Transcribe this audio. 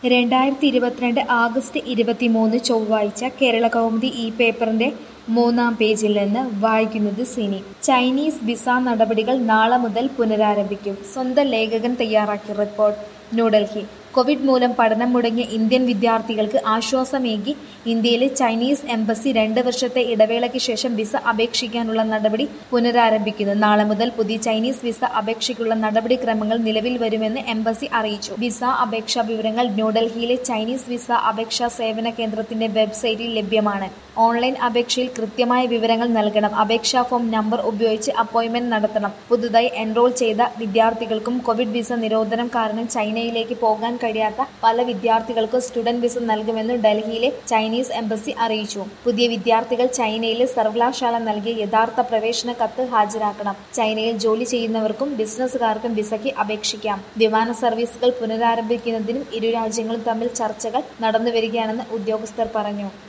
2022 August 23 ചൊവ്വാഴ്ച കേരളകൗമുദി ഈ പേപ്പറിന്റെ 3-ാം പേജിൽ നിന്ന് വായിക്കുന്നത് സിനി. ചൈനീസ് വിസ നടപടികൾ നാളെ മുതൽ പുനരാരംഭിക്കും. സ്വന്തം ലേഖകൻ തയ്യാറാക്കിയ റിപ്പോർട്ട്. ന്യൂഡൽഹി. കോവിഡ് മൂലം പഠനം മുടങ്ങിയ ഇന്ത്യൻ വിദ്യാർത്ഥികൾക്ക് ആശ്വാസമേകി ഇന്ത്യയിലെ ചൈനീസ് എംബസി 2 വർഷത്തെ ഇടവേളയ്ക്ക് ശേഷം വിസ അപേക്ഷിക്കാനുള്ള നടപടി പുനരാരംഭിക്കുന്നു. നാളെ മുതൽ പുതിയ ചൈനീസ് വിസ അപേക്ഷയ്ക്കുള്ള നടപടിക്രമങ്ങൾ നിലവിൽ വരുമെന്ന് എംബസി അറിയിച്ചു. വിസ അപേക്ഷാ വിവരങ്ങൾ ന്യൂഡൽഹിയിലെ ചൈനീസ് വിസ അപേക്ഷാ സേവന കേന്ദ്രത്തിന്റെ വെബ്സൈറ്റിൽ ലഭ്യമാണ്. ഓൺലൈൻ അപേക്ഷയിൽ കൃത്യമായ വിവരങ്ങൾ നൽകണം. അപേക്ഷാ ഫോം നമ്പർ ഉപയോഗിച്ച് അപ്പോയിന്റ്മെന്റ് നടത്തണം. പുതുതായി എൻറോൾ ചെയ്ത വിദ്യാർത്ഥികൾക്കും കോവിഡ് വിസ നിരോധനം കാരണം ചൈനയിലേക്ക് പോകാൻ കഴിയാത്ത പല വിദ്യാർത്ഥികൾക്കും സ്റ്റുഡന്റ് വിസ നൽകുമെന്ന് ഡൽഹിയിലെ ചൈനീസ് എംബസി അറിയിച്ചു. പുതിയ വിദ്യാർത്ഥികൾ ചൈനയിലെ സർവകലാശാല നൽകിയ യഥാർത്ഥ പ്രവേശന കത്ത് ഹാജരാക്കണം. ചൈനയിൽ ജോലി ചെയ്യുന്നവർക്കും ബിസിനസ്സുകാർക്കും വിസയ്ക്ക് അപേക്ഷിക്കാം. വിമാന സർവീസുകൾ പുനരാരംഭിക്കുന്നതിനും ഇരു രാജ്യങ്ങളും തമ്മിൽ ചർച്ചകൾ നടന്നുവരികയാണെന്ന് ഉദ്യോഗസ്ഥർ പറഞ്ഞു.